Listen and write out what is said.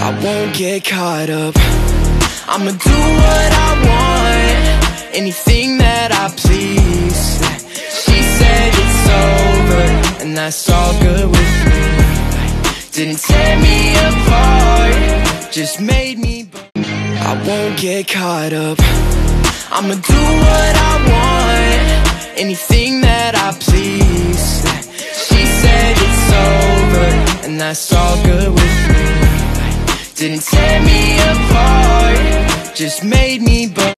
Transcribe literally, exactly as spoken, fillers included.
I won't get caught up. I'ma do what I want, anything that I please. She said it's over, and that's all good with me. Didn't tear me apart, just made me. I won't get caught up. I'ma do what I want, anything that I please. She said it's over, and that's all good with me. Didn't tear me apart, just made me burn.